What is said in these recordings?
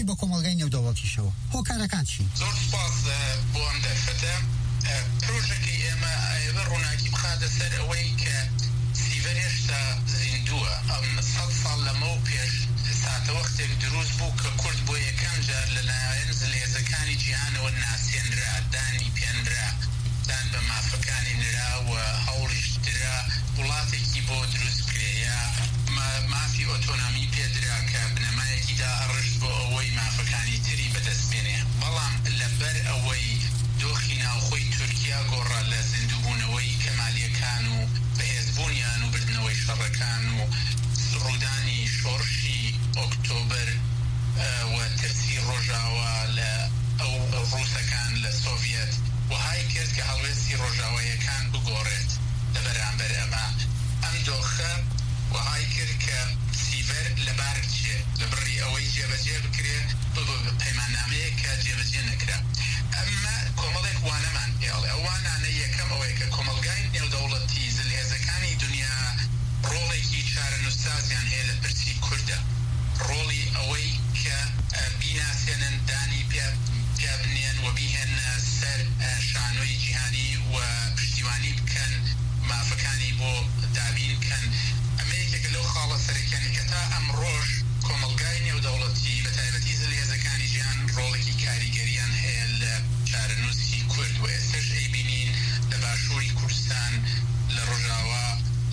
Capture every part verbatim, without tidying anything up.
بە کۆمەڵگای نێودەوڵەتیشەوە هۆکارەکان چی؟ زۆر سپاس بۆ ئەم دەرفەتە. پرۆژەکەی ئێمە ئێوە ڕووناکی بخاتە سەر ئەوەی کە سیڤەر هێشتا زیندووە. سەد ساڵ لەمە و پێش ساتە وەختێک دروست بوو کە کورد بۆ یەکەم جار لەلایەن زلێزەکانی جیهانەوە ناسێنرا، دانی پێنرا، دان بە مافەکانی نرا و هەوڵیش درا وڵاتێکی بۆ دروست کرێ یا مافی ئۆتۆنۆمی پێدرا کە بنەمایەکیدا ئەڕشت بۆ ئەوەی مافەکانی تری بەدەستبێنێ. بەڵام لەبەر ئەوەی دۆخی ناوخۆی تورکیا گۆڕا لە زیندووبوونەوەی کەمالیەکان و بەهێزبوونیان و بردنەوەی شەڕەکان و ڕوودانی شۆڕشی ئۆکتۆبر و ترسی ڕۆژاوا لە ئەو ڕووسەکان لە سۆڤیەت وهای کرد کە هەڵوێستی ڕۆژاوایەکان بگۆڕێت لە بەرامبەر ئەمە. ئەم دۆخە وهای کرد کە سیڤەر لەبار بچێ لە بڕی ئەوەی جێبەجێ بکرێ پەیماننامەیە کە جێبەجێ نەکرا. ئەمە کۆمەڵێک وانەمان پێڵێ. ئەو وانانە یەکەم ئەوەیە کە کۆمەلگای نێودەوڵەتی زلهێزەکانی دنیا ڕۆڵێکی چارەنووسازیان هەیە لە پرسی کوردە. ڕۆڵی ئەوەی کە بیناسێنن دانی پیا بنێن و بیهێنە سەر شانۆی جیهانی و پشتیوانی بکەن مافەکانی بۆ دابین بکەن. ئەمە یەکێکە لەو خاڵە سەرەکیانی کە تا ئەم ڕۆژ کۆمەلگای نێودەوڵەتی بە تایبەتی زلهێزەکانی جیهان ڕۆڵێکی کاریگەریان هەیە لە چارەنووسی کورد و ئێستش ئەیبینین لە باشووری کوردستان، لە ڕۆژاوا،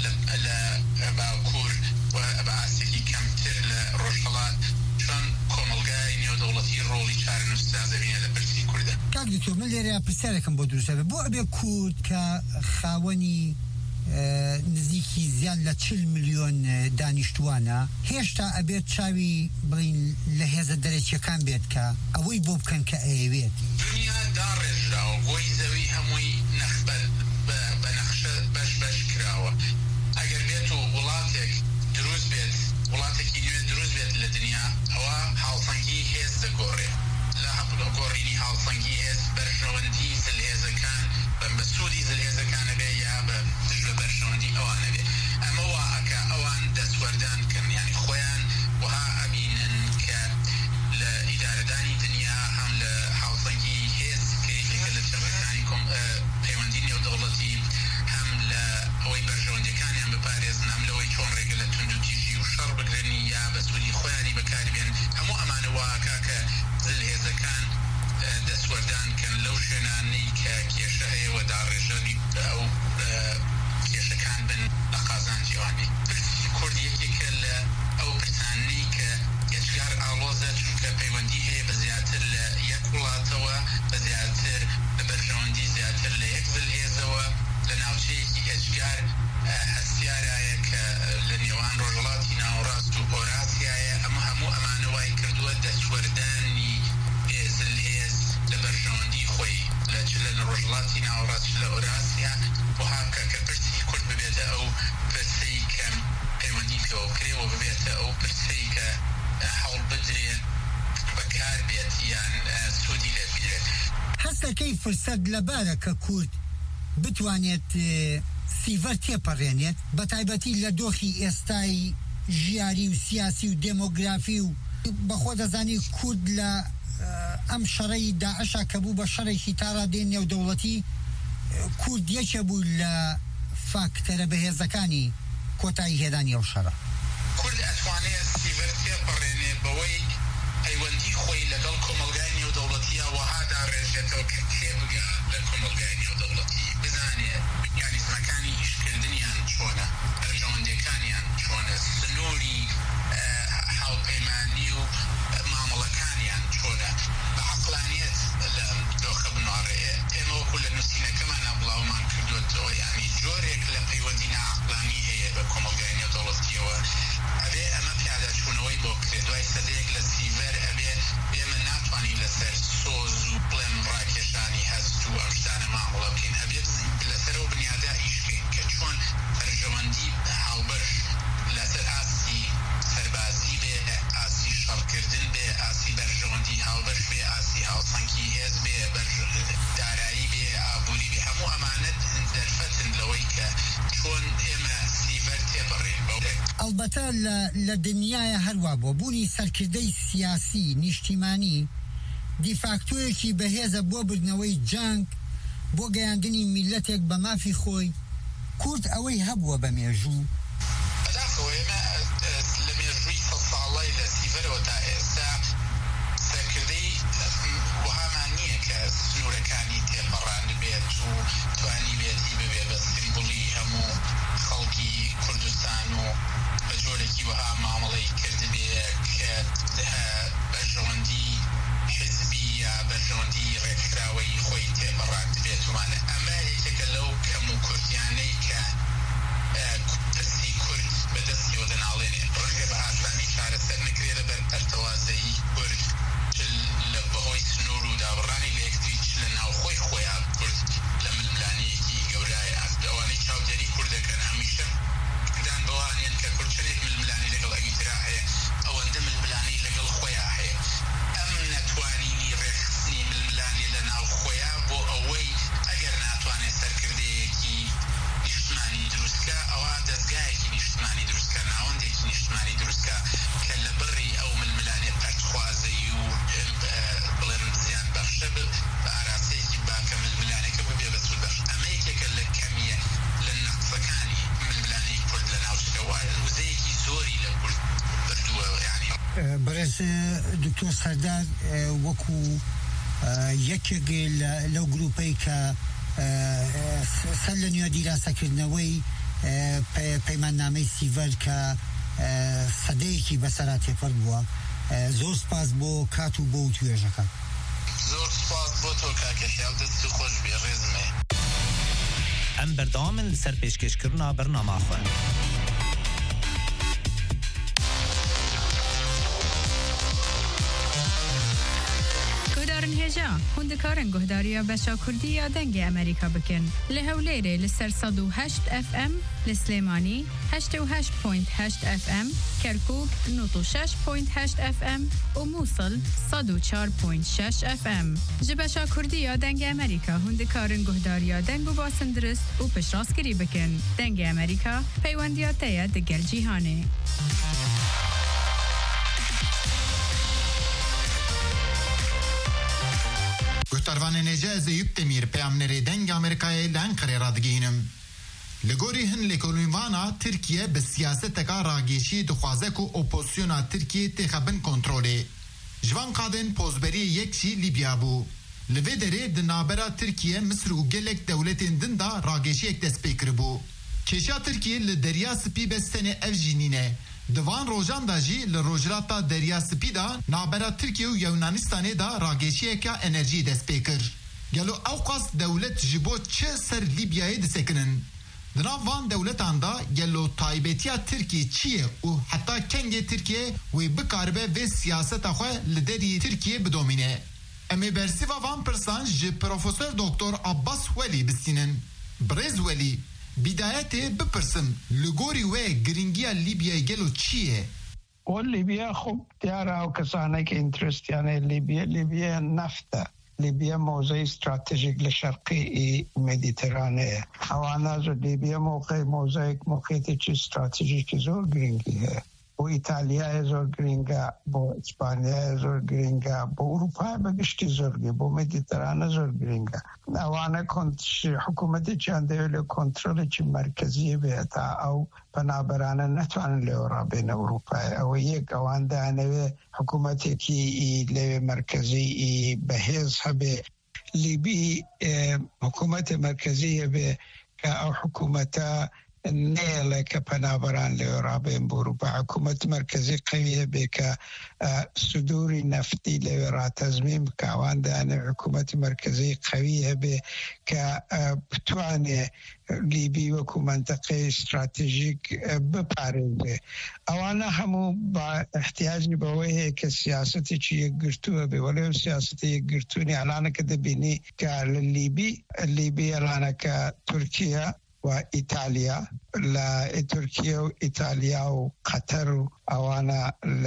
لە باکوور و بە ئاستێکی کەمتر لە ڕۆژهەڵات چۆن کۆمەلگای نێودەوڵەتی ڕۆڵی چارەنووسازەبینە لە پرسی کوردە. کاک دکتۆر من لێرە پرسیارێکم بۆ دروست بێ بۆ ئەبێ کورد کە خاوەنی نزیکی زیاد لە چل میلیۆن دانیشتوانە هێشتا ئەبێت چاوی بڵین لە هێزە دەرەکیەکان بێت کە ئەوەی بۆ بکەن کە ئەیەوێت. دنیا داڕێژراوە، بۆی زەوی هەمووی نەخبەت بە نەخشە بەش بەش کراوە. ئەگەر بێت و وڵاتێک دروست بێت، وڵاتێکی نوێ دروست بێت لە دنیا، ئەوە هاوسەنگی هێز دەگۆڕێ. لە گۆڕینی هاوسەنگی هێز بەرژەوەندی زلهێزەکان بە سوودی زلهێزەکانە بێ یا بە دژ بە بەرژەوەندی ئەوانە بێ. ئەمە وا ئەکە ئەوان دەستوەردان کەن، یعنی خۆیان وها ئەبینن کە لە ئیدارەدانی دنیا هەم لە هاوسەنگی هێز کەیەکێکە لە چەڕەکانی پەیوەندی نێودەوڵەتی هەم لە ئەوەی بەرژەوەندیەکانیان بپارێزن، هەم لەوەی چۆن ڕێگە لە تونند و تیژی و شەڕ بگرنی یا بە سوودی خۆیانی بەکاربێن. هەموو ئەمانە واکە کە زلهێزەکان دەستوەردان کەن لەو شوێنانەی کە کێشە هەیە و داڕێژەری ئەو کێشەکان بن لە قازانجیوانی. پرسی کورد یەکێکە لە ئەو پرسانەی کە ئێجگار ئاڵۆزە، چونکە پەیوەندی هەیە بە زیاتر لە یەک وڵاتەوە، بە زیاتر لە بەرژەوەندی زیاتر لە یەک زلهێزەوە، لە ناوچەیەکی ئێجگار هەستیارایە کە لە نێوان ڕۆژهەڵاتی ناوەڕاست و ئۆراسیایە. ئەمە هەموو ئەمانە وای کردووە دەستوەردانی زلهێز لە بەرژەوەندی خۆی لە چ لە ڕۆژهەڵاتی ناوەڕاست لە ئۆراسیا بۆ هاکە کە پرسی کورد ببێتە ئەو پرسەی کە پەیوەندی پێوە کرێەوە، ببێتە ئەو پرسەی کە هەوڵ بدرێ بەکار بێت یان سوودی لێ بگرێت. هەستەکەی فرسەت لەبارە کە کورد بتوانێت سیڤەر تێپەڕێنێت بە تایبەتی لە دۆخی ئێستای ژیاری و سیاسی و دێمۆگرافی و بەخۆ دەزانی کورد لە ئەم شەڕەی داعشا کە بوو بە شەڕێکی تاڕادێن نێودەوڵەتی، کورد یەکێ بوو لە فاکتەرە بەهێزەکانی کۆتایی هێدانی ئەو شەڕە. کورد ئەتوانێت سیڤەر تێپەڕێنێ بەوەی پەیوەندی خۆی لەگەڵ کۆمەلگای نێودەوڵەتیە وەها داڕێژێتەوە کە تێبگا لە کۆمەلگای نێودەوڵەتی، بزانێت میکانیزمەکانی ئیشکردنیان چۆنە، بەرژەوەندیەکانیان چۆنە، سنووری هاوپەیمانی و مامەڵەکانیان چۆنە، بە عەقلانیەت لە دۆخە بنوارەیە. ئێمە وەکو لە نووسینەکەمانە بڵاومان کردوێتەوە، یعنی جۆرێک لە پەیوەندی ناعەقلانی هەیە بە کۆمەلگای نێودەوڵەتیەوە. ئەبێ ئەمە پیادەچوونەوەی بۆ بکرێت. دوای سەدەیەک لە سیڤەر ئەبێ ئێمە ناتوانین لەسەر سۆز و بڵێم ڕاکێشانی هەست و ئەم شتانە مامەڵە بکەین. ئەبێت لەسەرەوە بنیادا ئیش بکەین کە چۆن بەرژەوەندی هاوبەش لەسەر ئاستی سەربازی بێ، ئاستی شەڕکردن بێ، ئاستی بەرژەوەندی هاوبەش بێ، ئاستی هاوسەنگی هێز بێ، دارایی بێ، ئابووری بێ. هەموو ئەمانەت دەرفەتن لەوەی کە چۆن ئێمە سیڤەر تێپەڕێن. ئەلبەتە کەواتە لە دنیاە هەروە بۆ بوونی سەرکردەی سیاسی نیشتیمانی دیفاکتۆیەکی بەهێزە بۆ بردنەوەی جەنگ بۆ گەیاندنی میلەتێک بە مافی خۆی. کورد ئەوەی هەبووە بە مێژوو لە مێژووی سەد ساڵەی لە سیڤەرەوە تا ئێستا سەرکردەی وهامان نییە کە سنوورەکانی تێپەڕان بێت و توانی بێتی ببێ بە سیمبولی هەموو خەڵکی کوردستان و بە جۆرێکی وەها مامەڵەی کردبێ کە بەژەوەندی حزبی یا بەژەوەندی ڕێکخراوەی خۆی تێپەڕان بێت وانە ئەمە یەکێکە لەو کەم و کورتیانەی کە پرسی کورد بەدەستی وەدەناڵێنێ ڕەنگە بە ئاسانی چارەسەر نەکرێ لەبەر ئەرتەوازەیی کورد لە بەهۆی سنوور و دابڕانی لە یەکتری لە ناوخۆی خۆیان کورد لە ململانەیەکی گەورایە ئەوانەی چاودێری کوردەکەن هەمیشە دان بەوانێن کە کورد چنێک ململانی لەگەڵ ئەویترا هەیە ئەوەندە ململانی لەگەڵ خۆیان هەیە ئەم نەتوانینی ڕێخستنی ململانی لە ناوخۆیە بۆ ئەوەی ئەگەر ناتوانێت سەرکردەیەکی نیشتمانی دروستکە ئەوە دەستگایەکی نیشتمانی دروستکە ناوەندێکی نیشتمانی دروستکە کە لە بڕی ئەو ململانی پەرتخوازەی و بڵێن زیان بەخشە بە ئاراسەیەکی باکە ململانەکە ببێ بە سوود بەخش. ئەمە یەکێکە لە کەمیە لە نەقسەکانی ململانی کورد لە ناوچەکە وایە وزەیەکی زۆری لە کورد بردووە. یعنی بەڕێز دکتۆر سەردار وەکو یەکێک لەو گروپەی کە سەر لە نوێ دیراسەکردنەوەی پەیماننامەی سیڤەر کە سەدەیەکی بەسەرا تێپەڕ بووە، زۆر سپاس بۆ کات و بۆ توێژەکە. زۆر سپاس بۆ تۆ کاکەشیاو دەستی خۆش بێ ڕێزمێ. ئەم بەردەوامن لەسەر پێشکەشکردنا بەرنامە خوێن. هێژا هوندکارن گوهداریە بەشا کوردی یا دەنگی ئەمریکا بکەن لە هەولێرێ لەسەر سەد و هەشت ئەف ئەم، لە سلێمانی هەشتە و هەشت پۆینت هەشت ئەف ئەم، کەرکووک نۆت و شەش پۆینت هەشت ئەف ئەم و مووسڵ سەد و چوار پۆینت شەش ئەف ئەم. ji بەشا کوردی یا دەنگی ئەمریکا هوندکارن گوهداریە دەنگ و باسن درست و پشتڕاستگیری بکەن. دەنگی ئەمریکا پەیوەندیاتەیە دەگەل جیهانێ. گوهتاروان نێجە زەیوب تەمیر پەیامنەرê dengê Amerîkayê li Enqerê radigihînim. Li gorî hin lêkolînvana Tirkiye bi siyaseteka ragêşî dixwaze ku opozisyona Tirkiye têxebin kontrolê. Ji van qadên pozberiyê yek jî Libya bû. Li vê derê di navbera Tirkiye, Misr û gelek dewletên din da ragêşiyek dest pê kiribû. Kêşiya Tirkiye li Derya Spî be stenê ev jî nîne. Di van rojan da jî li rojhilata Derya Spî da navbera Tirkiye û Yewnanistanê da ragêşiyeka enerjî dest pê kir. Gelo ew qas dewlet ji bo çi ser Libyayê disekinin? Di nav van dewletan da gelo taybetiya Tirkiye çi ye û heta kengê Tirkiye wê bikaribe vê siyaseta xwe li derî Tirkiye bidomîne? Em ê bersiva van pirsan ji Profesör Doktor Abbas Welî bistînin. Birêz Welî, bidayetê bipirsim li gorî wê giringiya Libyayê gelo çi ye? O Libya خب دیاره او کسانه که اینترستیانه لیبیا لیبیا نفته لیبیا موضع استراتژیک لشرقی مدیترانه اوانا زو لیبیا موقع موضع موقعیت چی استراتژیک زور گرینگی ہے بو ایتالیا زور گرینگا بو اسپانیا زور گرینگا بو اروپا بگشتی زورگی بو مدیترانه زور گرینگا اوانا حکومت چنده ولی کنترل چی مرکزی بیتا او بنابرانا نتوانن لورا بین اروپا او یک اوان دانوی حکومتی که لوی مرکزی بهیز هبه لیبی حکومت مرکزی به که او حکومتا نیله که پنابران لورا بین اروپا حکومت مرکزی قویه به که صدوری نفتی لورا تضمیم که اوان دانوی حکومت مرکزی قویه به که بتوانه لیبی وکو منطقه استراتژیک بپارێزێ ئەوانە هەموو بە احتیاجی بەوەیە کە سیاسەتی چی یەکگرتووە بێ وەڵێ سیاسەتی یەکگرتوونی ئەلانەکە دەبینی کە لە لیبی لیبی ئەلانەکە تورکیا و ئیتالیا لە تورکیا و ئیتالیا و قەتەر و ئەوانە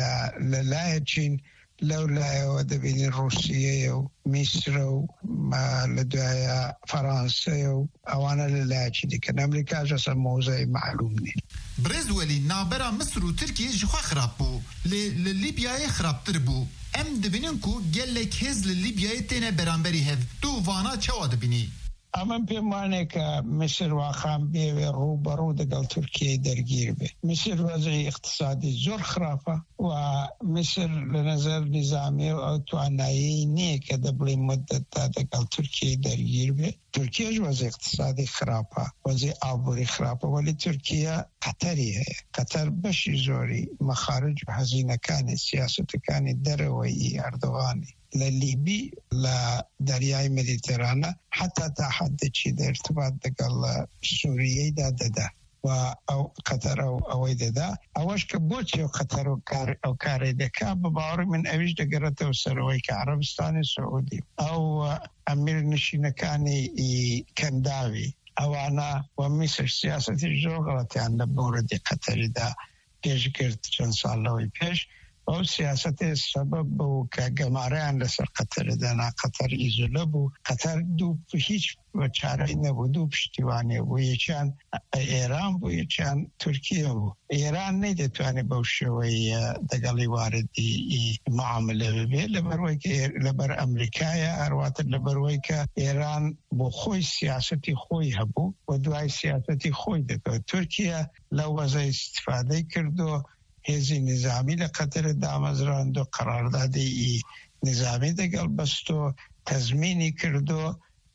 لەلایە چین لەو لایەوە دەبینی رووسیە و میسرە و لە دوایە فەڕەنسا و ئەوانە لەلایەکی دیکەن ئەمریکا جەسە مۆزەی معلوم نین. برزولی نابرا مصر و ترکیه جخوا خراب بو للیبیای خرابتر بو ام دبینن کو گلک هز للیبیای تینه برانبری هف تو وانا چوا دبینی؟ ئەمەم پێم وانێ کە میسر واخام بێوێ ڕووبەڕوو دەگەڵ تورکیای دەرگیر بێ. میسر وەزعی اقتصادی زۆر خراپە و میسر لە نەزەر نیزامی و ئەو توانایی نییە کە دەبڵێ مدەتدا دەگەڵ تورکیای دەرگیر بێ. تورکیەش وەزعی اقتصادی خراپە، وەزعی ئابووری خراپە، وەلی تورکیە قەتەری هەیە. قەتەر بەشی زۆری مەخارج و هەزینەکانی سیاسەتەکانی دەرەوەی ئەردۆغانی لليبي لدرياي مديترانة حتى تحدث ده ارتباط دقل سوريا دا دا دا و او قطر او اويدا دا اوش كبوتي قطر او كار او كاري دكا بباور من اويش دقرته وسروي كعربستان السعودي او امير نشينكاني كنداوي او انا ومصر سياسة الجغرافيا عند بورد قطر دا بيش كرت چند سالوي بيش او سیاست سبب بو که گماران لسر قطر دانا قطر ایزوله بو قطر دو هیچ چاره نبود دو پشتیوانه بو یچان ایران بو یچان ترکیه بو ایران نیده توانه بو شوی دقلی واردی معامله ببی لبروی که لبر امریکای اروات لبروی که ایران بو خوی سیاستی خوی هبو و دوای سیاستی خوی دکو ترکیه لوازه استفاده کردو هزی نظامی لقطر دامزراند و قراردادی نظامی دقل بستو تضمینی کردو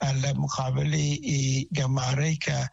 المقابلی گماری که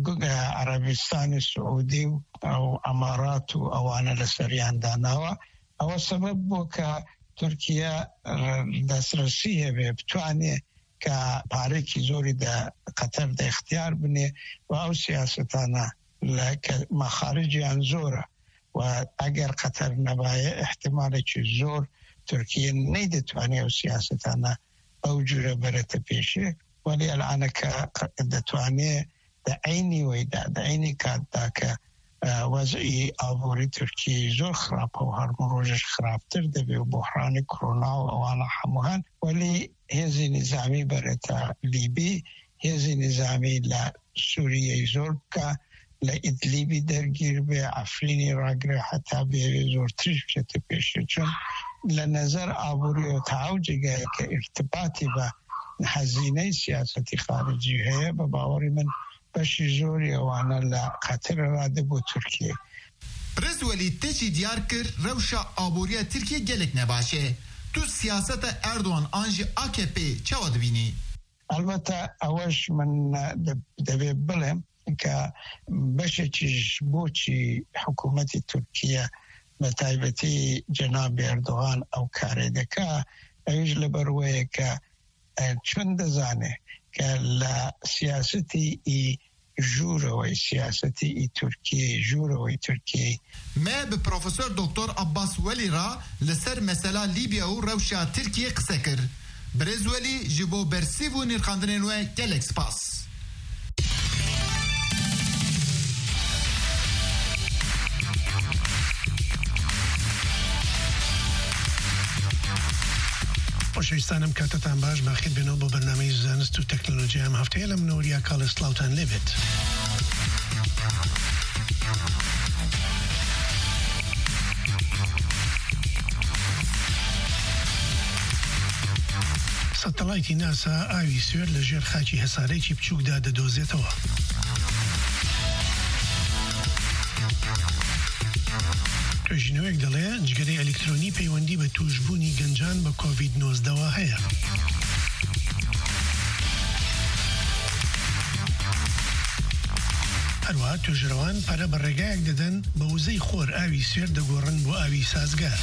عربستان سعودی او امارات و اوان لسریان داناوا او سبب بو که ترکیه دسترسیه به بتوانه که پارکی زوری دا قطر دا اختیار بنه و او سیاستانا لکه مخارجی انزوره و اگر قطر نبایه احتمال چه زور ترکیه نیده توانه و سیاستانه او جوره برت پیشه ولی الان که دتوانه ده عینی و ده عینی که ده که وضعی آبوری ترکیه زور خراب و هر مروجش خرابتر ده به بحران کرونا و اوانا حموهن ولی هزی نظامی برت لیبی هزی نظامی لسوریه زور که لإدليبي درگیر به عفرینی راگره حتی به زورتریش بشته پیشه چون لنظر آبوری و تعوجه که ارتباطی با هزینه سیاستی خارجی هست به باوری من بشی زوری وانا لقطر راده بو ترکیه برزولی تجی دیار کر روشا آبوری ترکیه گلک نباشه تو سیاست اردوان آنجی آ کی پی چه بینی؟ البته اوش من دبی بلم که بشه چیش بوچی حکومت ترکیه بتایبتی جناب اردوغان او کاری دکا ایج لبروه که چون دزانه که لسیاستی ای جوروی سیاستی ای ترکیه جوروی ترکیه ما به پروفسور دکتر عباس ولی را لسر مثلا لیبیا و روشا ترکیه قصه کر برز ولی جبو برسی و نرخاندنینوه گلک سپاس خۆشەویستانم کاتتان باش باخیر بێنەوە بۆ بەرنامەی زانست و تەکنۆلۆژیا ئەم هەفتەیە لە منەوەریا کاڵسلااوتان لێبێت. سەتەڵایتی ناسا ئاوی سوێر لە ژێر خاکی هەسارەیەکی بچووکدا دەدۆزێتەوە. توێژینەوەیەک دەڵێ جگەرەی ئەلکترۆنی پەیوەندی بە توشبوونی گەنجان بە کۆڤید نۆزدەوە هەیە. هەروەها توێژەرەوان پارە بە ڕێگایەک دەدەن بە وزەی خۆر ئاوی سوێر دەگۆڕن بۆ ئاوی سازگار.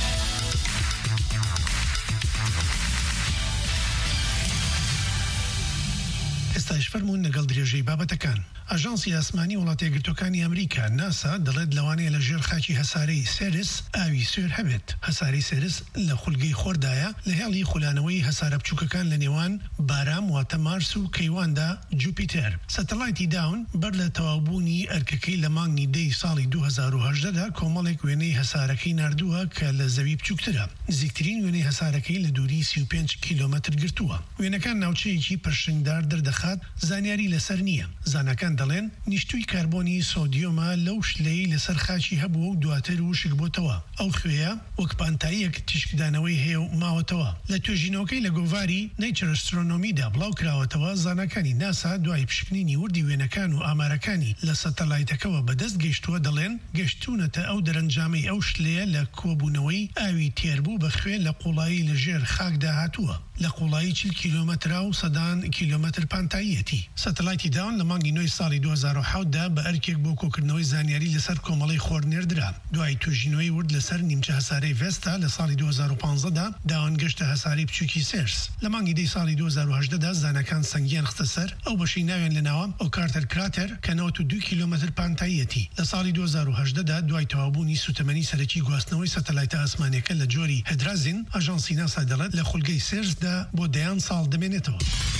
ئێستاش فەرموون لەگەڵ درێژەی بابەتەکان. ئاژانسی ئاسمانی وڵاتە یەکگرتووەکانی ئەمریکا ناسا دەڵێت لەوانەیە لە ژێر خاکی هەسارەی سێرس ئاوی سوێر هەبێت. هەساری سێرس لە خولگەی خۆردایە لە هێڵی خولانەوەی هەسارە بچووکەکان لە نێوان بارام واتە مارس و کەیواندا جوپیتەر. سەتەڵایتی داون بەر لە تەواوبوونی ئەرکەکەی لە مانگی دەی ساڵی دوو هەزار و هەژدەدا کۆمەڵێک وێنەی هەسارەکەی ناردووە کە لە زەوی بچووکترە. نزیکترین وێنەی هەسارەکەی لە دووری سی و پێنج کیلۆمەتر گرتووە. وێنەکان ناوچەیەکی پرشنگدار دەردەخات زانیاری لەسەر نییە. زانەکان دەڵێن نیشتوی کاربۆنی سۆدیۆمە لەو شلەی لەسەر خاچی هەبووە و دواتر وشک بۆتەوە. ئەو خوێیە وەک پانتاییەک تیشکدانەوەی هەیە و ماوەتەوە. لە توێژینەوەکەی لە گۆڤاری نیچر ئەسترۆنۆمیدا بڵاو کراوەتەوە زانەکانی ناسا دوای پشکنینی وردی وێنەکان و ئامارەکانی لە سەتەلایتەکەوە بەدەست گەیشتووە دەڵێن گەشتونەتە ئەو دەرەنجامەی ئەو شلەیە لە کۆبوونەوەی ئاوی تێربوو بە خوێن لە قوڵایی لەژێر خاکدا هاتووە. لە قوڵایی چل کیلۆمەترا و سەدان کیلۆمەتر پانتاییەتی. سەتەلایتی داون لە مانگی نۆی ساڵی دوو هەزار و حەوت دا بە ئەرکێک بۆ کۆکردنەوەی زانیاری لەسەر کۆمەڵی خۆرنێردرا. دوای توێژینەوەی ورد لەسەر نیمچە هەسارەی ڤێستا لە ساڵی دوو هەزار و پانزە دا داوان گەشتە هەساری بچووکی سێرس. لە مانگی دەی ساڵی دوو هەزار و هەژدە دا زانەکان سەنگیان خستە سەر ئەو بەشەی ناوێن لەناوە ئەو کارتەر کراتەر کە نەوەت و دوو کیلۆمەتر پانتاییەتی. لە ساڵی دوو هەزار و هەژدە دا دوای تەواوبوونی سوتەمەنی سەرەکی گواستنەوەی سەتەلایتە ئاسمانیەکە لە جۆری هەدرازین ئاژانسی ناسا دەڵێت لە خولگەی سێرسدا بۆ دەیان ساڵ دەمێنێتەوە.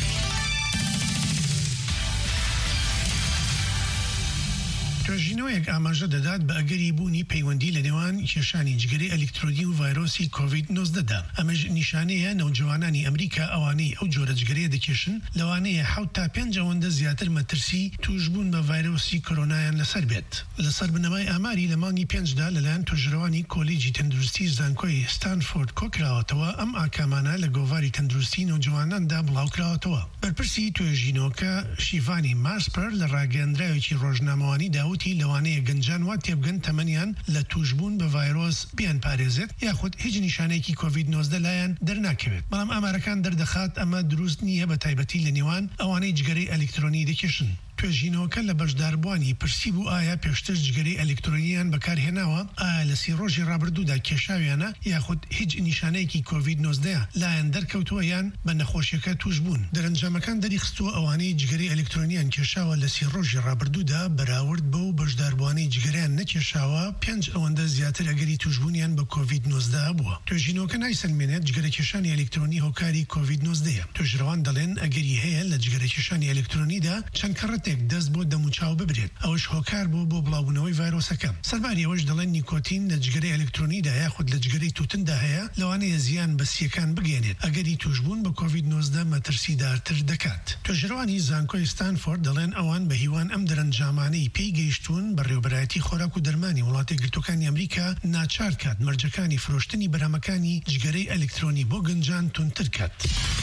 توێژینەوەیەک ئاماژە دەدات بە ئەگەری بوونی پەیوەندی لە نێوان کێشانی جگەرەی ئەلکترۆنی و ڤایرۆسی کۆڤید نۆزدەدا. ئەمەش نیشانەیە نەوجوانانی ئەمریکا ئەوانەی ئەو جۆرە جگەرەیە دەکێشن لەوانەیە حەوت تا پێنج ئەوەندە زیاتر مەترسی توشبوون بە ڤایرۆسی کۆرۆنایان لەسەر بێت. لەسەر بنەمای ئاماری لە مانگی پێنجدا لەلایەن توێژەرەوانی کۆلیجی تەندروستی زانکۆی ستانفۆرد کۆکراوەتەوە ئەم ئاکامانە لە گۆڤاری تەندروستی نەوجواناندا بڵاوکراوەتەوە. بەرپرسی توێژینەوەکە شیڤانی ماسپەر لە ڕاگەیاندراوێکی ڕۆژنامەوانی داوتی لەوانەیە گەنجان وا تێبگەن تەمەنیان لە توشبوون بە ڤایرۆس بیان پارێزێت یاخود هیچ نیشانەیەکی کۆڤید نۆزدە لایەن دەرناکەوێت. بەڵام ئامارەکان دەردەخات ئەمە دروست نییە بە تایبەتی لە نێوان ئەوانەی جگەرەی ئەلکترۆنی دەکێشن. توێژینەوەکە لە بەشداربوانی پرسی بوو ئایا پێشتر جگەرەی ئەلکترۆنیان بەکارهێناوە ئایا لە سی ڕۆژی ڕابردوودا کێشاویانە یاخود هیچ نیشانەیەکی کۆڤید نۆزدە لایەن دەرکەوتووە یان بە نەخۆشیەکە توش بوون. دەرەنجامەکان دەریخستووە ئەوانەی جگەرەی ئەلکترۆنیان کێشاوە لە سی ڕۆژی ڕابردوودا بەراورد بە و بەشداربوانی جگەرەیان نەکێشاوە پێنج ئەوەندە زیاتر ئەگەری توشبوونیان بە کۆڤید نۆزدە بووە. توێژینەوەکە نایسەلمێنێت جگەرەکێشانی ئەلکترۆنی هۆکاری کۆڤید نۆزدەیە. توێژەرەوان دەڵێن ئەگەری هەیە لە جگەرەکێشانی ئەلکترۆنیدا چەند کەڕەتێک دەست بۆ دەموچاو ببرێت ئەوش هۆکار بۆ بۆ بڵاوبوونەوەی ڤایرۆسەکە. سەرباری ئەوەش دەڵێن نیکۆتین لە جگەرەی ئەلکترۆنیدا یاخود لە جگەرەی تووتندا هەیە لەوانەیە زیان بە سیەکان بگەێنێت ئەگەری توشبوون بە کۆڤید نۆزدە مەترسیدارتر دەکات. توێژەرەوانی زانکۆی ستانفۆرد دەڵێن ئەوان بە هیوان ئەم دەرەنجامانەی پێی گەیشتوون بە ڕێوەبەرایەتی خۆراک و دەرمانی وڵاتی گرتوەکانی ئەمریکا ناچار کات مەرجەکانی فرۆشتنی بەرهەمەکانی جگەرەی ئەلکترۆنی بۆ گەنجان تونتر کات.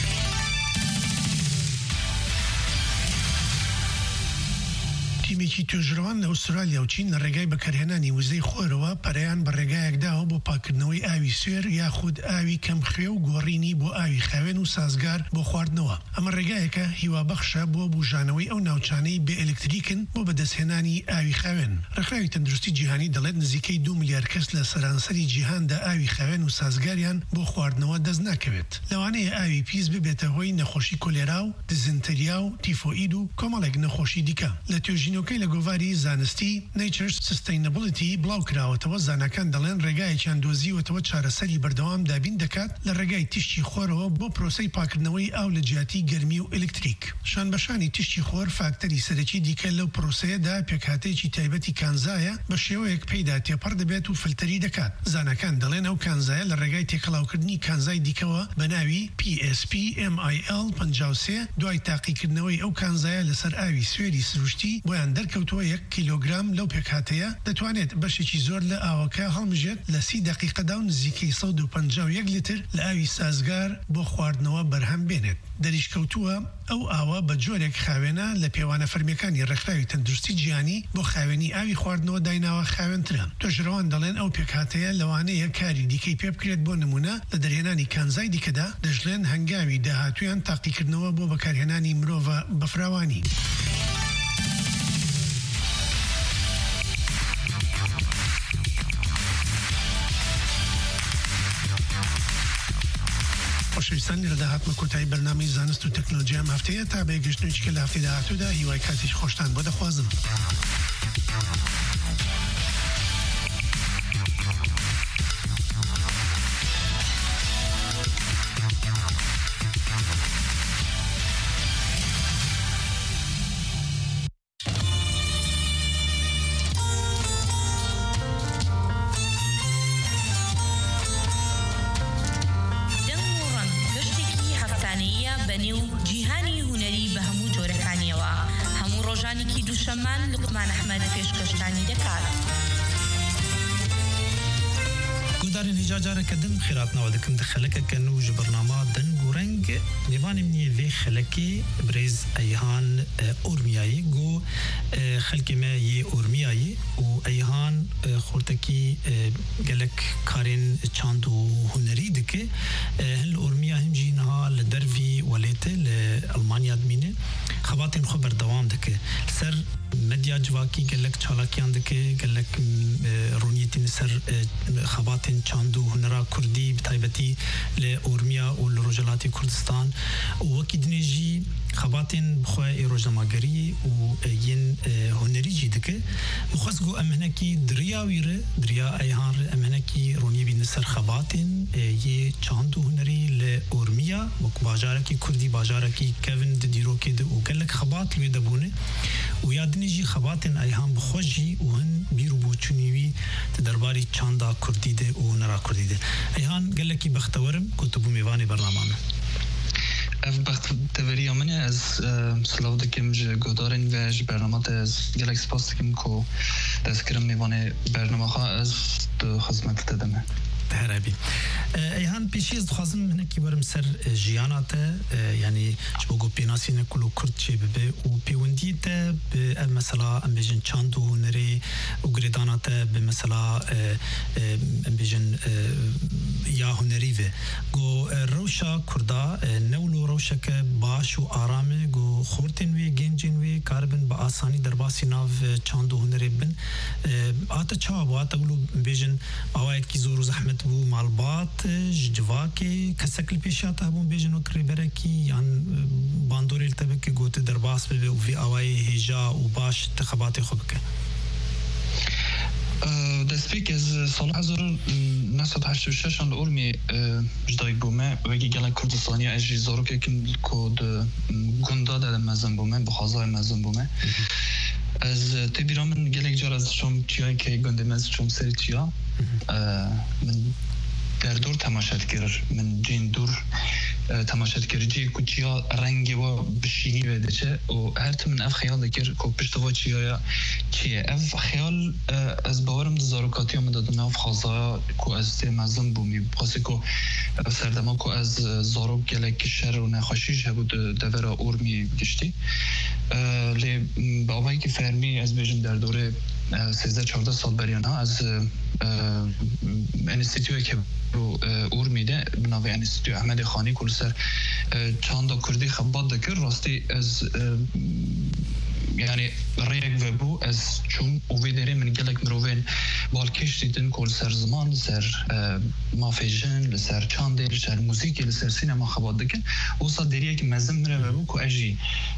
تیمێکی توێژەرەوان لە ئوسترالیا و چین لە ڕێگای بەکارهێنانی وزەی خۆرەوە پەرەیان بە ڕێگایەکداوە بۆ پاکردنەوەی ئاوی سوێر یاخود ئاوی کەمخوێ و گۆڕینی بۆ ئاوی خاوێن و سازگار بۆ خواردنەوە. ئەمە ڕێگایەکە هیوابەخشە بۆ بوژانەوەی ئەو ناوچانەی بێ ئەلکتریکن بۆ بەدەستهێنانی ئاوی خاوێن. ڕێکخراوی تەندروستی جیهانی دەڵێت نزیکەی دو ملیار کەس لە سەرانسەری جیهاندا ئاوی خاوێن و سازگاریان بۆ خواردنەوە دەست ناکەوێت. لەوانەیە ئاوی پیس ببێتە هۆی نەخۆشی کۆلێرا و دزنتەریا و تیفۆئید و کۆمەڵێک نەخۆشی دیکە. لە توێژینەوەکەی لە گۆڤاری زانستی نیچر سستینەبڵیتی بڵاو کراوەتەوە زانەکان دەڵێن ڕێگایەکیان دۆزیوەتەوە چارەسەری بەردەوام دابین دەکات لە ڕێگای تیشتی خۆرەوە بۆ پرۆسەی پاکردنەوەی ئاو لە جیاتی گەرمی و ئلکتریک. شانبەشانی تیشتی خۆر فاکتەری سەرەکی دیکە لەو پرۆسەیەدا پێکهاتەیەکی تایبەتی کانزایە بە شێوەیەک پێیدا تێپەڕ دەبێت و فلتەری دەکات. زانەکان دەڵێن ئەو کانزایە لە ڕێگای تێکەڵاوکردنی کانزای دیکەوە بە ناوی پی ئێس پی ئێم ئای ئێل پەنجا و سێ دوای تاقیکردنەوەی ئەو کانزایە لەسەر ئاوی سوێری سروشتی بۆیان دەرکەوتووە یەک کیلۆگرام لەو پێکهاتەیە دەتوانێت بەشێکی زۆر لە ئاوەکە هەڵمژێت لە سی دقیقەدا و نزیکەی سەد و پەنجا و یەک لیتر لە ئاوی سازگار بۆ خواردنەوە بەرهەم بێنێت. دەریشکەوتووە ئەو ئاوە بە جۆرێک خاوێنە لە پێوانە فەرمیەکانی ڕێکخراوی تەندروستی جیهانی بۆ خاوێنی ئاوی خواردنەوە دایناوە خاوێنترە. توێژەرەوان دەڵێن ئەو پێکهاتەیە لەوانەیە کاری دیکەی پێ بکرێت بۆ نمونە لە دەرهێنانی کانزای دیکەدا دەژڵێن هەنگاوی داهاتویان تاقیکردنەوە بۆ بەکارهێنانی مرۆڤە بەفراوانی. خۆشەویستانی ڕێداهاتمە کۆتایی بەرنامەی زانست و تەکنۆلۆژیا ئەم هەفتەیە تا بەیەگەشتنێکی کە لە هەفتەی داهاتوودا هیوای کاتیش خۆشتان بۆ دەخوازم. ڕۆژانی کی دووشەمان لوقمان ئەحمەد پێشکەشتانی دەکات. گودارین هجاجاره کدم خیرات نوا دکم دخلکه کنو جبرنامه دن گورنگ نیوان منی وی خلکی بریز ایهان اورمیایی گو خلکی ما یه اورمیایی و ایهان خورتکی گلک کارین چاندو هنری دکه هل اورمیا هم جینها لدروی ولیته لألمانیا دمینه خباتین خبر دوام دکه سر مدیا جواکی گلک چالاکیان دکه گلک رونیتین سر خباتین چاندو هنرا کردی بتایبتی لأورمیا و لروجلاتی کردستان و وکی دنیجی خباتین بخواه روزنامه‌گری و ین هنری جی دکه مخواست گو امهنکی دریا ویره دریا ایهان امهنکی رونی بین سر خباتین یه چاندو هنری لأورمیا و باجارکی کردی باجارکی کوین دیرو که و گلک خبات لوی دبونه و یادنیجی خباتین ایهان بخوشی و هن بیرو بوچونیوی درباری چاندا کردی ده و نرا کردی ده ایهان گلکی بختورم کتبو میوانی برنامه اف بخت تبری منه از سلاو دکم ج گودارن و ج برنامه از گلک سپاس دکم کو دست کرم میوانه برنامه ها از خدمت دادمه هربي ایهان پیشی از خواستم من کی برم سر جیانات یعنی چوگو پیناسین کلو کرد چه به و پیوندی ته به مثلا ام بیژن چاندو هنری و گریدانات به مثلا ام بیژن یا هنری و گو روشا کردا نولو روشا که باش و آرامه گو خورتن وی گنجن وی کاربن با آسانی در باسی ناو چاندو هنری بن آتا چا با آتا گلو بیژن آواید کی زور و زحمت بو مالبات جواکی کسکل پیشات هبون بیژن و کریبرکی یان باندوری التبک گوت در باس به و وی آوای هجا و باش تخبات خوب که دستپیک از سال هزار و نهصد و هشتاد و شش اند اورمی جدای بومه وگی گله کردستانی اجری زارو که کن کود گندا دادم مزن بومه بخوازای مزن بومه از تبیرام من گله جار از شم چیایی که گنده مز شم سری چیا من در دور تماشات کرد من جین دور تماشات کرد جی کچیا رنگی و بشینی بده چه و هر تمن اف خیال دکر کو پشتوا چیا چیه اف خیال از باورم زاروکاتی هم دادن اف خازا کو از تمزن بومی بخاطر کو سردما کو از زاروک گلک شر و نخوشیش بود دورا اورمی گشتی لی باوایی که فرمی از بیشتر در دوره سیزده چهارده سال بریانه از انستیتوی که اور میده بناوی انستیتوی احمد خانی کل سر چاندا کردی خبات دکر راستی از یعنی ریک و بو از چون اوی داره من گلک مروین بالکش دیدن کل سر زمان سر مافیجن لسر چانده لسر موسیقی لسر سینما خبات دکن اوسا دریه که مزم مره و بو که اجی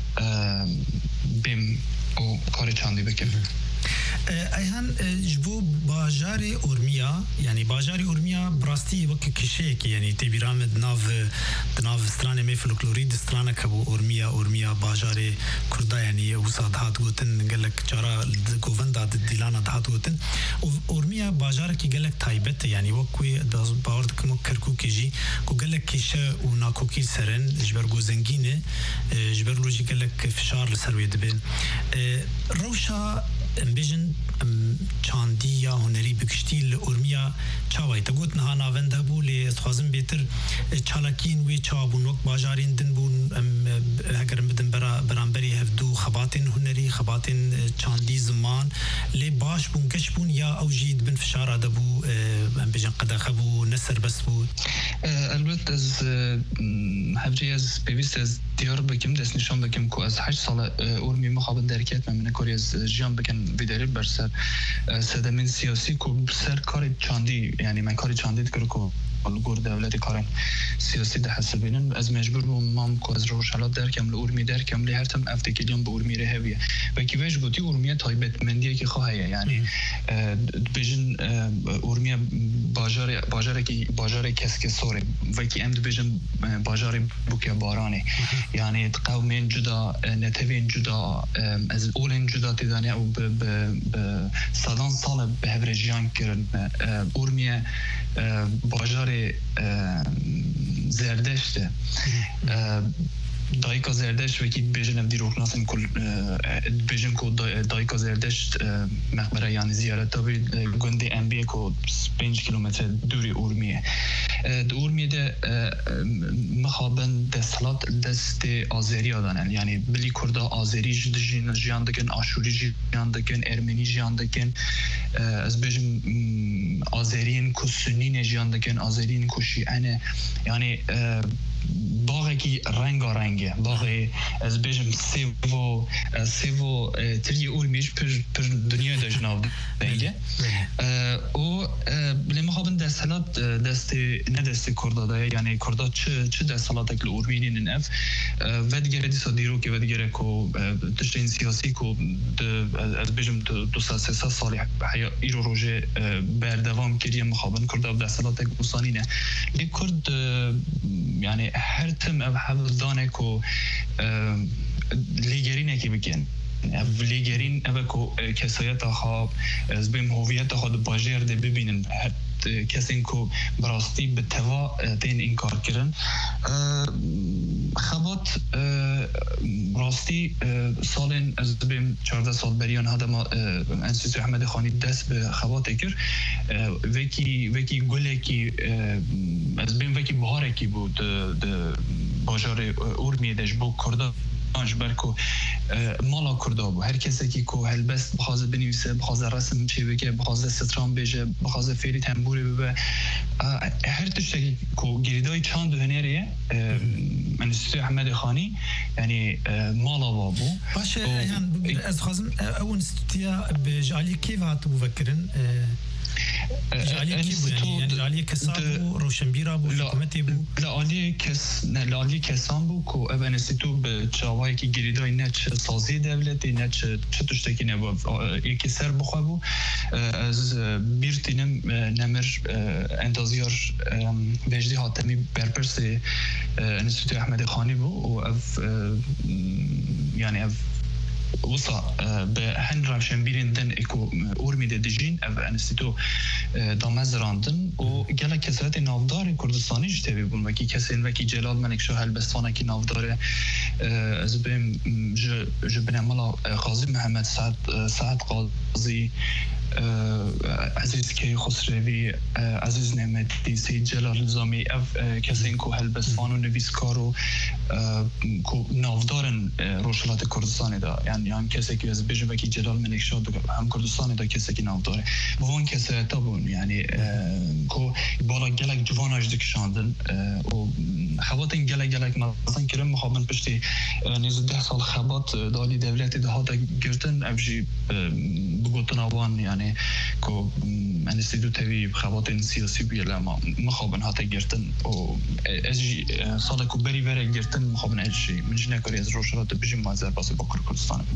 بیم او کار چاندی بکن ایهان جبو باجار اورمیا یعنی باجار اورمیا براستی وقت کشه که یعنی تبیرام دناو دناو استرانه می فولکلوری دسترانه کبو اورمیا اورمیا باجار کردا یعنی وساد هات گوتن گلک چارا گووندا دیلانا هات گوتن اورمیا باجار کی گلک تایبت یعنی وقوی داز باورد کم کرکو کیجی کو گلک کشه و ناکوکی سرن جبر گوزنگینه جبر لوجی گلک فشار لسروی دبن روشا بیژن چاندی یا هنری بکشتی لأورمیا چاوی تگوت نها ناونده بو لی اتخوازم بیتر چالاکین وی چابون وقت باجارین دن بون هگرم بدن برا برانبری هفدو خباتین هنری خباتین چاندی زمان لی باش بون کش بون یا او جید بن فشار دبو بیژن قدخه بو نسر بس بود البته از هفجی از بیویست از دیار بکم دست نشان بکم که از هشت سال اورمی مخابن درکت من کاری از جیان بکن ویداری برسر سدمین سیاسی که سر کار چاندی یعنی من کار چاندی دکر که الگور دولتی کارن سیاسی ده حسابینن از مجبور بومم که از روشالات درکم لورمی درکم لی هر تم افتکیلیام به اورمی رهویه و کی وش گوتی اورمی تایبت مندیه که خواهی یعنی بیژن اورمی باجار باجار کی باجار کس که سوره و کی امد بیژن باجار بوکه بارانه یعنی قومین جدا نتوین جدا از اولین جدا تدانه او به سالان سال به هفرجیان کرد اورمی باجار زردشته دایکا زردشت وکی بیشتر دیروک ناسن کل بیشتر کو دایکا زردشت مقبره یعنی زیارت تابی گنده انبیه کو پنج کیلومتر دوری اورمیه. اورمیه ده مخابن دستلات دست آذری آدانن یعنی بلی کرده آذری جدی جیان دکن آشوری جیان دکن ارمنی جیان دکن از بیشتر آذرین کو سنی جیان دکن آذرین کو شیعه یعنی باغی که رنگارنگه باغی از بیشتر سیو سیو تری اورمیش پر پر دنیا داشناب دیگه او بله مخابن دستلات دست نه دست کرداده یعنی کردا چه چه دستلاتی که اورمینین نف و دیگه دیسا دیرو که و دیگه کو تشین سیاسی کو از بیشتر دو سال سه سال سالی حیا ایرو روزه بردوام کردیم مخابن کردا دستلاتی که وسانینه لیکرد یعنی هر تم او حفظ دانه کو لیگرینه که بکن لیگرین او کو کسایت خواب از بیم هویت خود باجر ده ببینن کسی کو براستی به توا تین انکار کردن خبات راستی سال از بیم چهارده سال بریان هذا ما انستیتو احمد خانی دست به خبات کرد وکی وکی گله کی از بیم وکی بهاره کی بود باجار اورمیه دش بو کرده آنش برکو مالا کرده بود هر کسی که کو هلبست بخواد بنویسه بخواد رسم چی بگه بخواد ستران بشه بخواد فعلی تنبوری ببه هر تشتی کو گریدای چند هنریه انستیتو احمد خانی یعنی مالا بابو باشه یعنی از خازم اون انستیتویا بجالی کی وقت بفکرن جالی کی بود یعنی جالی کسابو روشنبیرا بود حکومتی بود لالی کس نه لالی کسان بود کو اون انستیتو به چاوایی که گریدای نه چه سازی دولتی نه چه چه تشتکی نه بود یکی سر بخواه بود از بیرتینم نمر اندازیار وجدی حاتمی برپرس انستیتو احمد خانی بود و اف یعنی اف وصا به هن روشنبیرین دن اکو اورمیده دجین او انستیتو دامز راندن و گله کسایت نافدار کردستانی جتوی بون وکی کسین وکی جلال منکشو هلبستانه کی نافدار از بیم جبنمالا قاضی محمد سعد سعد قاضی عزیز کی خسروی عزیز نعمتی سید جلال نظامی اف کسین کو هلبستان و نویسکار و کو نافدارن روشلات کردستان دا یعنی هم کسی که از بیجه وکی جلال منکشاد هم کردستان دا کسی که نافداره بوان کسی تا بون یعنی کو بالا گلک جوان اجده کشاندن و خبات گلک گلک مثلا کرم مخابن پشتی نیز ده سال خبات دالی دولتی ده ها دا گرتن افجی بگوتن آوان یعنی کو انستیتو تاوی خبات سیاسی بیله ما مخابن ها تا گرتن و از سال کو بری وره گرتن مخابن اجی من جنه کاری از روشرات بجیم مازر باسی با کردستانم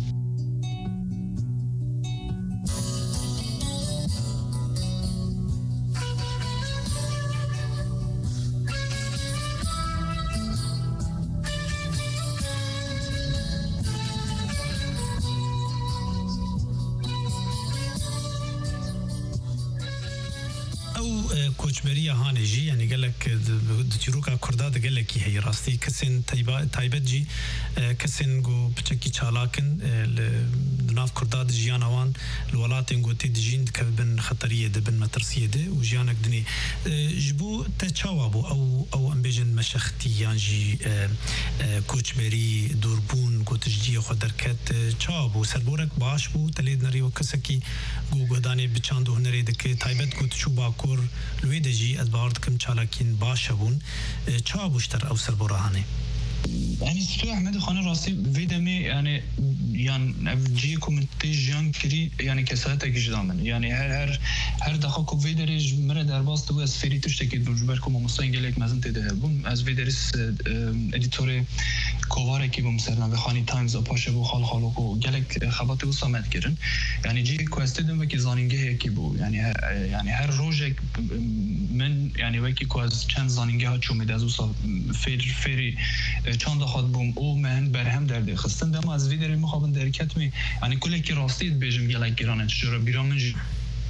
کوچبری هانجی یعنی گلک دچیروکا کرداد گلکی هی راستی کسین تایبا تایبت جی کسین گو بچکی چالاکن ناف کرداد جیان آوان الولاتن گوتی دجین کبن خطریه دبن مترسیه ده و جیانک دنی جبو تچاوابو او او امبیجن مشختی یانجی کوچبری دوربون گوتجدی خود درکت چاوابو سربورک باش بو تلید نری و کسکی گو گودانی بچاندو هنری دکی تایبت گوت چو باکور لویدجی از بارد کم چالاکین باشه بون چا بوشتر او سر براهانه يعني استو احمد خان راسي فيدمي يعني يعني جي كومنتي جان كري يعني كساته جدامن يعني هر هر هر دخل فيدرج مره در باز تو از فری تشتكي دوجبركم مستنجلك مازن تده بوم از فيدرس اديتور کوواره کی بوم سرنا خانی تایمز و پاشه بو خال خالو کو گلک خبات و سامت کردن يعني جي کوستدم وکی زانینگه کی بو يعني يعني هر روزك من يعني وکی کو از چند زانینگه ها چومید از او فیر فری چند خود بوم او من برهم درد خستن دم از ویدر مخابن درکت می یعنی کلی کی راستید بجم گلک گرانه چرا بیرامن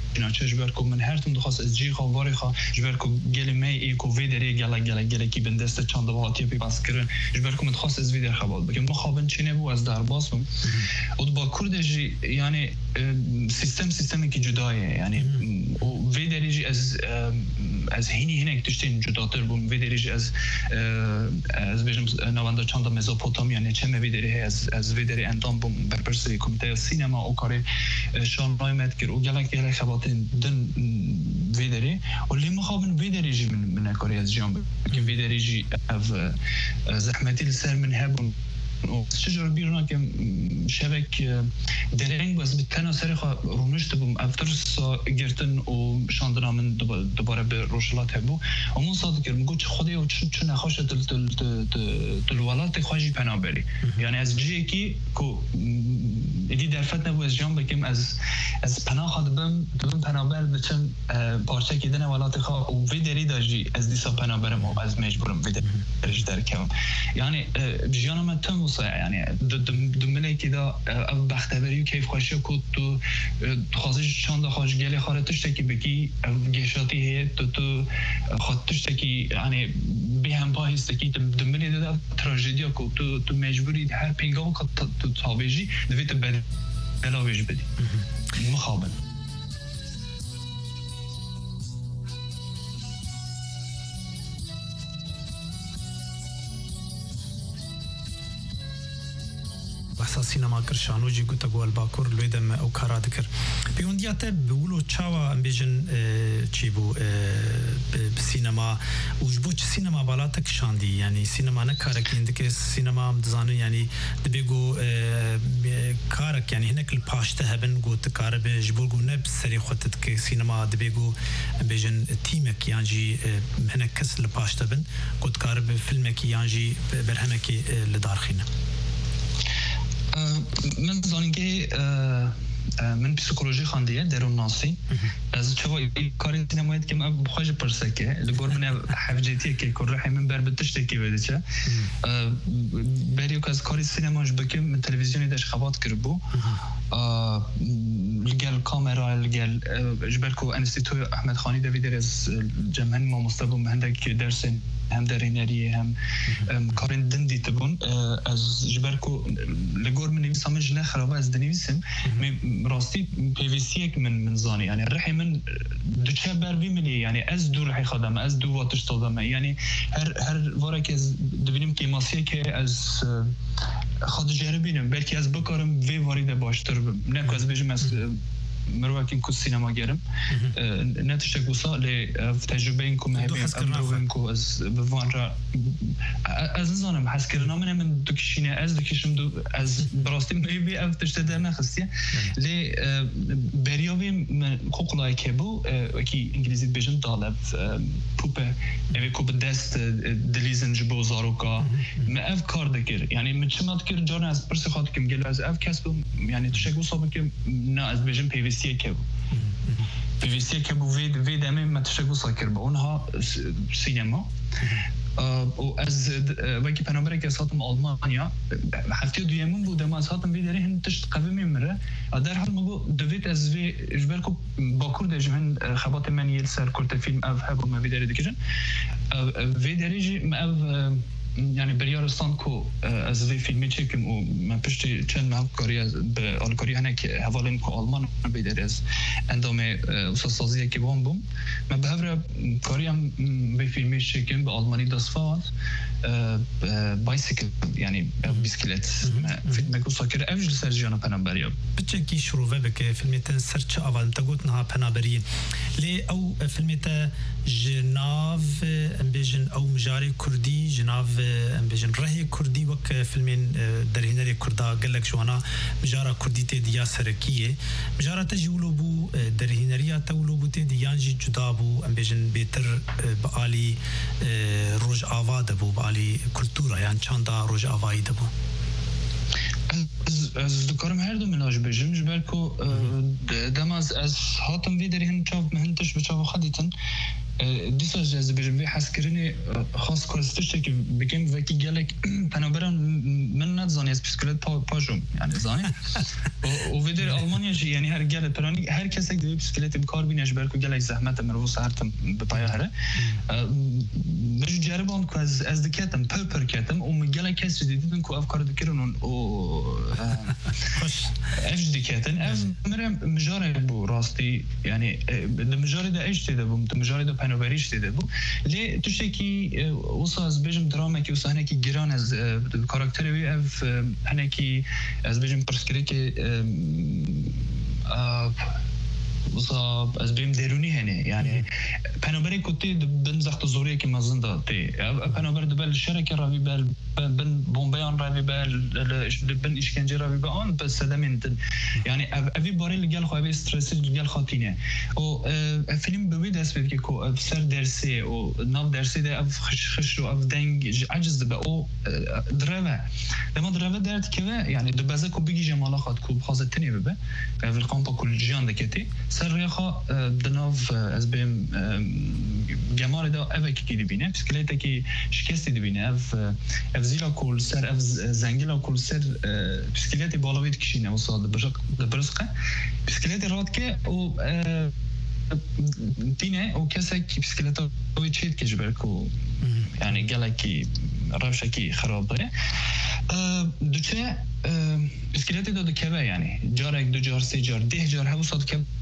چه جبرکو من هر تون دخواست از جی خواری خوا جبرکو گل می ایکو ویدری گلا گلا گلا کی بندست چند دواتی پی باز کردن جبرکو من خواست از ویدر خبال بگم مخابن چینه بو از در باز بم و با کردجی یعنی سیستم سیستمی که جدایه یعنی و ویدری جی از از هینی هنگ تشتین جداتر بوم ویدری جی از از بجم نوانده چند مزوپوتامیا یعنی چه ویدری از از ویدری اندام بوم بر پرسی کمیته سینما او کاری شان رایمت کرد و گلا گلا خباتین دن ویدری و لی مخابن ویدری جی من من کاری از جام که ویدری جی اف زحمتی لسر من هبون شجر بیرون که شبک درنگ باز بتنا سر خو رونشت بوم افترس گرتن و شاندرامن دوباره به روشلات هبو اون صادق کرد میگه خدای و چه نخواش دل دل دل ولات خواجی پنابری یعنی از جی کی کو ایدی درفت نبود از جام بکم از از پناه خود بم دون پنابر بچم پارچه کردن ولات خوا و ویدری داشتی از دیسا پنابرم و از مجبورم ویدری در کم یعنی جیانم تم يعني دمله كده بختبری و کیف خوشی کو تو خواهش چند خواهش گلی خارتش تکی بکی گشاتی هی تو تو خودش تکی یعنی به هم پایست تکی دمله ده تراژدی کو تو تو مجبوری هر پینگاه که تو تابجی دویت بد علاوه بدی مخابن بحث سینما کرشانو جی گوتا گوال باکور لویدم او کارا دکر بیوندیات بولو چاوا امبیجن چی بو سینما وجبو چ سینما بالاتک شاندی یعنی سینما نه کارک اندک سینما دزانو یعنی دبیگو کارک یعنی هنک الپاشته هبن گوت کار به جبو گو نه سری خطت که سینما دبیگو امبیجن تیمک یعنی هنک کس الپاشته بن گوت کار به فیلمک یعنی برهمک لدارخینه من زانگی من پسیکولوژی خواندیه درون ناسی از چوا کاری سینمایی که من بخواج پرسکه لگور من حفجیتیه که کره من بر بتشتکی بده چه بریو که از کاری سینماش بکم من تلویزیونی داشت خبات کربو لگل کامرا لگل جبرکو انستیتوی احمد خانی دویدر از جمعن ما مستبو مهندک درس هم درینری هم کارن دندی تبون از جبرکو لگور من نمیسامج نه خرابه از دنیسم راستی پیویسی من من زانی یعنی رحی من دوچه بر وی ملی یعنی از دو رحی خدام از دو واتش دادم یعنی هر هر واره که دبینیم که ماسیه که از خود جربینم بلکه از بکارم وی وارد باشتر نه که از بجم از مروکین کو سینما گرم نتیجه گوسا ل تجربه این کو مهمی امروزم کو از بوان را از نزانم حس کردم من من دکشینه از دکشم دو از براستی میبی اف تشته در نخستیه ل بریوی من خوکلای که بو کی انگلیسی بیشتر دالب پوپه اوی کو به دست دلیزن جبو زاروکا من اف کار دکر یعنی من چمات کرد جان از پرس خاطر کم گل از اف کسب یعنی تشته گوسا بکم نه از بیشتر پیوستی که بود پیوستی که بود وید وید امی متشکل ساکر با اونها سینما و از وقتی پنابره که ساتم آلمانیا هفته دویمون بود اما از هاتم ویداری هن تشت قوی میمره در حال مگو دوید از وی جبرکو باکور داشتن خبات من یل سر کرد فیلم اف هبو ما ویداری دکیشن ویداری جی ما اف يعني بريارستان كو از وی فیلمی چکم و من پشت چند ماه کاری از به آلکاری هنک حوالیم کو آلمان بیدر از اندام اساسازی که بام بوم من به هر کاری هم به فیلمی چکم به آلمانی دستفاد بایسیکل یعنی بیسکلت فیلم کو ساکر افجل سرجیانا پنابریا بچکی شروع بک فیلمی تن سرچ اول تگوت نها پنابری لی او فیلمی تا جناف امبیجن او مجاری کردی جناف امبیجن رهی کردی وک فیلمین درهنری کردا گلک جوانا مجارا کردی تی دیا سرکیه مجارا تجولو بو درهنری تولو بو تی دیانجی جدا بو امبیجن بیتر بعالی روج آواد بو بعالی کلتورا یعنی چاندا روج آوایی دبو از دکارم هر دو مناج بجم جبرکو دم از از هاتم وی در هن چاو مهنتش به چاو خدیتن دیسا جز بجم وی حس کردن خاص کارستش که بگم وکی گلک پنابران من نزانی آلمانیا از بسکلت پا پاجم یعنی زانی و ویدر آلمانیا جی یعنی هر گله پرانی هر کسی که بسکلت بکار بینش برکو گله زحمت مرو ساعتم به پای هره مش جربان که از از دکتم پرپر کتم و مگله کسی دیدن که افکار دکرون و خوش اف دکتن اف مرم مجاره بو راستی یعنی مجاره ده ايش تده بو مجاره ده پنوبریش تده بو لی توشکی وصل از بجم دراما که وصل هنکی گران از کاراکتری وی اف هنکی از بجم پرسکری که وصاب از بیم درونی هنه یعنی پنابری کتی بن زخت زوریه که مزن داتی پنابر دبل شرکه راوی بل بن بومبیان راوی بل بن اشکنجه راوی با آن بس صدمین یعنی اوی باری لگل خواه اوی استرسی لگل خاطینه و فیلم بوی دست بید که که سر درسی و ناف درسی ده اف خش خش و اف دنگ عجز دبه او دروه لما دروه درد که یعنی دبازه که بگی جمالا خواد که بخوازه تنی ببه اوی القامپا کل جیان دکتی سر ریخا دناف از بیم جمال دا اوه که دی بینه بسکلیتا که شکستی دی بینه اف اف زیلا کل سر اف زنگیلا کل سر بسکلیتی بالاوید کشینه و ساد برزقه بسکلیتی راد که و دینه و کسی که بسکلیتا وی چید که جبر که یعنی گله که روشه که خراب داره دوچه بسکلیتی دا دو که یعنی جار یک دو جار سه جار ده جار هفو ساد که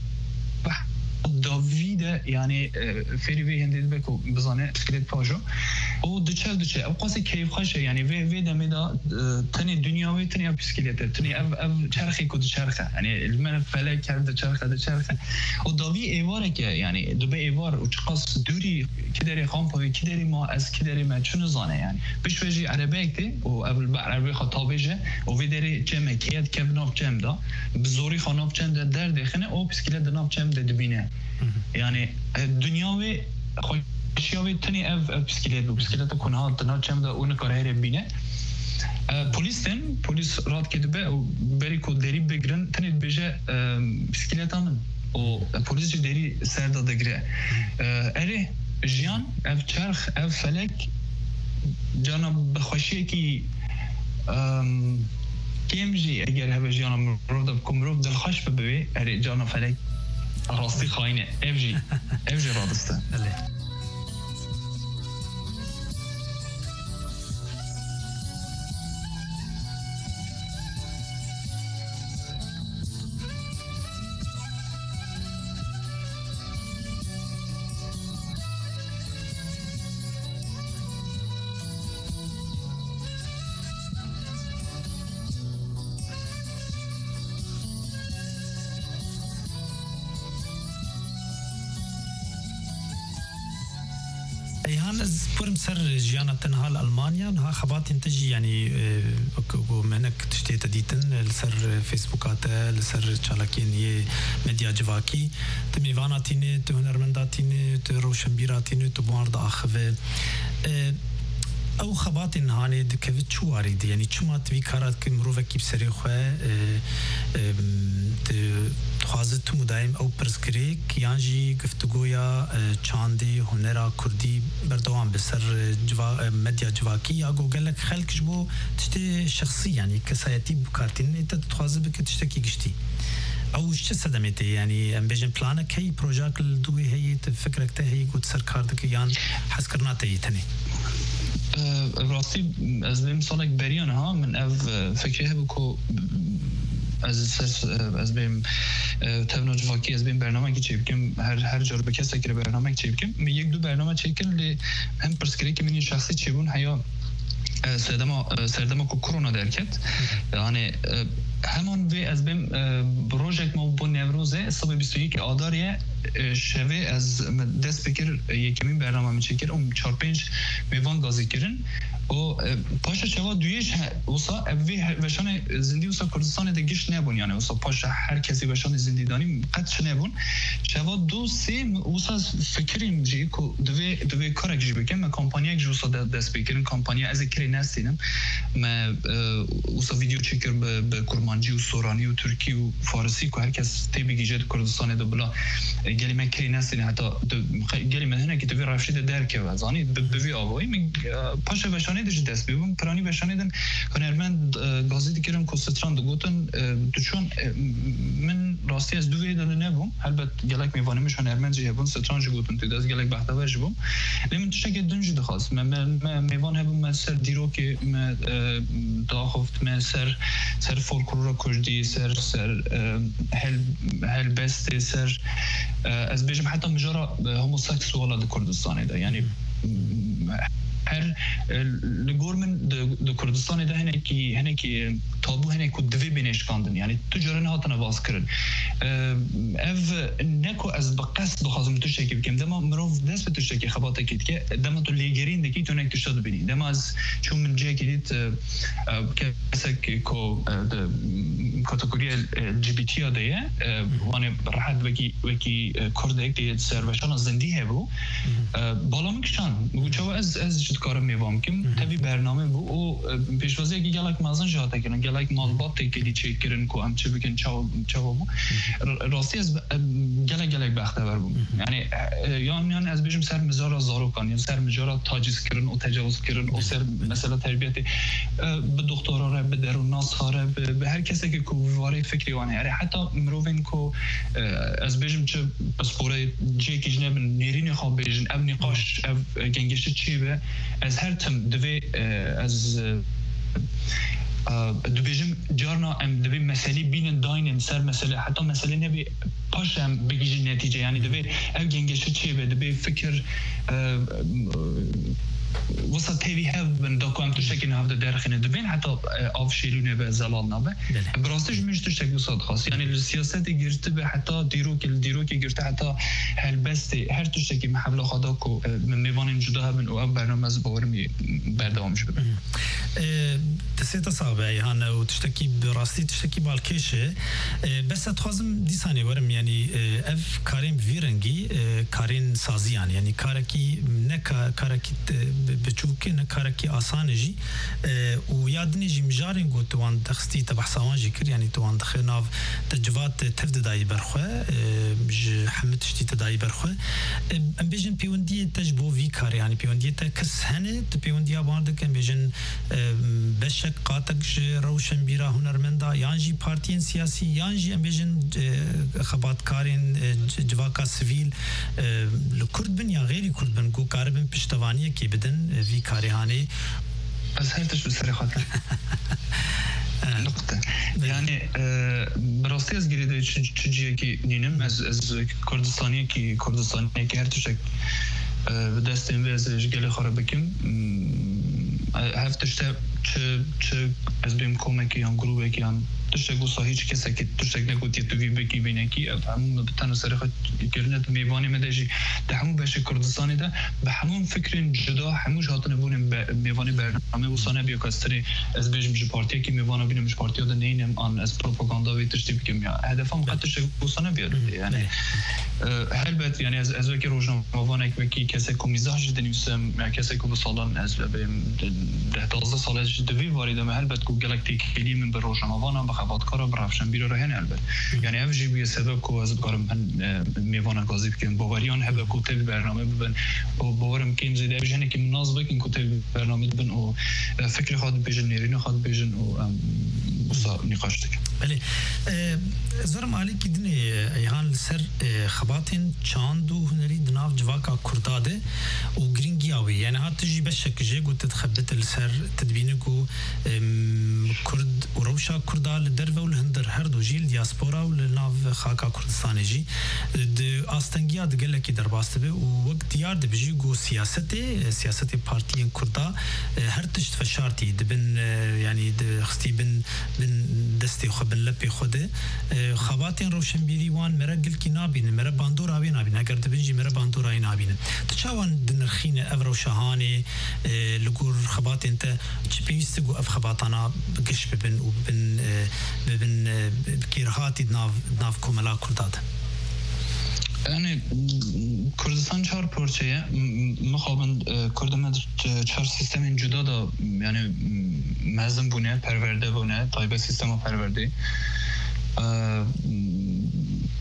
داویده یعنی فری وی هندید بکو بزنه بسکلیت پاجو او دوچه دوچه او قاسی کیف خاشه یعنی وی وی دمیدا تنی دنیاوی تنی بسکلیت تنی اف اف چرخی کد چرخه یعنی المن فلک کرد چرخه چرخه او داوی ایواره که یعنی دو به ایوار او چقاس دوری کی داری خام پاوی کی داری ما از کی داری ما چون زانه یعنی بشوجی عربی کتی او اول عربی خطابجه او وی داری جمع کیت کبناف جمع دا بزوری خاناف جمع در دخنه او بسکلیت دناف جمع دبینه یعنی دنیاوی خوشیاوی تنی اف بسکلیت بو بسکلیت کنها دنا چم دا اون کار هری بینه پلیسن پلیس راد کدبه و بری کو دری بگرن تنی بجه بسکلیتان و پلیس جو دری سر دا دگره اره جیان اف چرخ اف فلک جانا بخوشیه کی کم جی اگر هوا جانا مروف دا بکم مروف دلخوش ببوی اره جانا فلک راستی خاینه اف جی اف جی رادسته برم سر جيانا تنها ألمانيا نها خبات ينتجي يعني ومنك تشتي تديتن لسر فيسبوكاتا لسر چالاكين يه ميديا جواكي تميواناتين تهنرمنداتين تروشنبيراتين تبوارد آخوه او خباتين هاني دكوت شو وارد يعني چما توي كارات که مروفه کی بسری خواه خوازد تو مدایم او پرسکری که یانجی گفتگویا چاندی هنرا کردی بردوان بسر جوا مدیا جواکی یا گوگلک خلقش بو تشتی شخصی يعني كسايتي بكارتين انت تخوازد بك تشتكي قشتي او چه صدمته يعني ام بيجن بلانك هي بروجاك الدوي هي فكرك ته هي قد سركاردك يان حس کرناته تني راستی از بیم سالک بریان ها من اف فکره بکو از از بیم تبناج واقعی از بیم برنامه که چی بکم هر هر جور به کسی که برنامه که چی بکم می یک دو برنامه چی کردم لی هم پرسکری که منی شخصی چی بون هیا سردما سردما کو کرونا درکت یعنی همان وی از بیم پروژه ما بون نوروزه صبح بیست و یک آذریه شوه از دست بکر یکمین برنامه میچکر اون چهار پنج میوان گازی کردن و پاشا چوا دویش وسا اوی وشان زندی وسا کردستان دگیش نبون یعنی وسا پاشا هر کسی وشان زندی دانی قدش نبون چوا دو سه وسا فکریم جی کو دوی دوی کارک جی بکن ما کمپانی یک وسا دست بکرن کمپانی از کری نستینم ما وسا ویدیو چکر به کرمانجی و سورانی و ترکی و فارسی کو هر کس تی بگیجه کردستان دو بلا قال ما كريناس حتى قال ما هنا كتبي رافشيد دركه وزاني ببي اوي من باشا بشانه دش دست بيبم براني بشانه دن هنرمند غازي كرم كوستران دغوتن تشون من راستي از دوی دادن نبوم البته گلک میوانه مش هنرمند جیبون سترانج گوتن تو دست گلک بحثا جبوم لمن تشکه دنج دخواست ما ما میوان هبوم ما سر دیرو که ما داخفت ما سر سر فولکلور کردی سر سر هل هل بست سر از بیشم حتی مجرا هوموسکسوال در کردستان ده یعنی هر لجورمن د کردستان ده هنه کی هنه کی تابو هنه کو دوی بینش کاندن یعنی تجارن هاتن باز کردن اف نکو از بقصد بخوام تو شکی بکم دما مروف دست به تو شکی خباته کید که دما تو لیگرین دکی تو نک تشاد بینی دما از چون من جه کیت کسک کو د کاتگوری جی بی تی ده وانه راحت وکی وکی کرد که سروشان زندی هبو بالا میکشن میگو چه از از کارم میوام کم تبی برنامه بو او پیشوازی که گلک مازن جاته کنن گلک مالبات تکلی چک کردن کو ام چه بکن چاو چاو بو راستی از گلک گلک بختور بو یعنی یان یان از بیشم سر مزار زارو کن یا سر مزار تاجیز کردن او تجاوز کردن او سر مثلا تربیت به دکترا را به درون ناس ها به هر کسی که کو وارد فکری وانه یعنی حتی مروین کو از بیشم چه پاسپورت جی کی جنب نیرین خواب بیشن اب نقاش اب گنگشت چی به از هر تم دوی از دوبیجم جارنا ام دوی مسئله بین داین سر مسئله حتی مسئله نبی پاشم بگیجی نتیجه یعنی دوی او گنگشت چی به دوی فکر وسط تیوی هف من دکوام تو شکل هفته درخنه دبین حتی آف شیلونه به زلال نبه براستش میشه تو شکل وسط خاص یعنی السیاست گرفته به حتی دیرو که دیرو که گرفته حتی هر بسته هر تو شکل محل خدا کو من میوانیم جدا هم و برنامه از باورمی برداشت بده تسيت صعبة يعني وتشتكي براستي تشتكي بالكيشة بس تخازم دي ثانية ورم يعني اف كارين فيرنجي كارين سازيان يعني كاركي نكا كاركي بتشوكي نكاركي آسانجي ويادني جي مجارين قلت وان دخستي تبع سوانجي كر يعني توان دخناف تجوات تفد داي برخوة حمد تشتي تداي برخوة ام بيجن بيوندي تجبو في كار يعني بيوندي تكس هنه بيوندي باردك ام بيجن بشك قاتك روشن بيرا هنرمندا يانجي بارتيين سياسي يانجي ام بيجن خبات كارين جواكا سيفيل الكرد بن يا غير كرد بن كو كاربن پشتوانيه كي بدن في كارهاني از هر تشو سر خاطر نقطه يعني براستی از گریده چجیه که نینم از از کردستانی که کردستانی که هر تشک دست این وزش گله خراب بکم هفتش تا چه چه از بیم کمکی هم گروه کی هم تشک وصا هیچ کسی که تشک نگوتی تو بی بکی بینه کی هم بتنو سرخت کرنت میوانی مدهجی ده همون بشه کردستانی ده به همون فکرین جدا هموش هاتن بونیم میوانی برنامه وصانه بیا کستری از بیشم جی پارتی که میوانا بینم جی پارتی ده نینم آن از پروپاگاندا وی تشتی بکم یا هدفم قد تشک وصانه بیاد یعنی هر بات یعنی از از وکی روزنامه وانه که کسی که میزاج دنیسم کسی که بسالان از بیم ده تازه سال از دوی وارد ما هر بات کو گلکتی کلی من بر روزنامه وانه خبات کارا برافشن بیرو رهن البته یعنی اف جی بی سبب کو از کارم من میوانه گازی بکن باوریان هبه کوتب برنامه ببن باورم کیم زیده بجنه که مناسب کن کوتب برنامه ببن و فکر خود بجن نیرین خود بجن و وصا نقاش تک بله زرم علی کدنی ایهان سر خباتین چاندو هنری دناف جواکا کرداده و گرینگیاوی یعنی هات تجی بشک جه گوت تخبت السر تدبینه کو کرد و روشا کردال در و الهندر هر دو جیل دیاسپورا و لناف خاکا کردستان جی د آستنگیا دگله کی درباسته به و وقت دیار د بجی گو سیاست سیاست پارتیین کردا هر تشت فشارتی دبن یعنی د خستی بن بن دستی خو بن لپی خوده خباتین روشنبیری وان مرگل کی نابین مر باندور اوی نابین اگر د بنجی مر باندور اوی نابین تچاوان دنرخینه اورو شهانه لګور خباتین ته چپیست گو اف خباتانا گش ببن و بن ببن بكيرهاتي ناف ناف كوملا كرداد يعني كردستان چهار پرچه مخابن کردم چهار سیستم جدا دا يعني مزم بونه پرورده بونه تایبه سیستم پرورده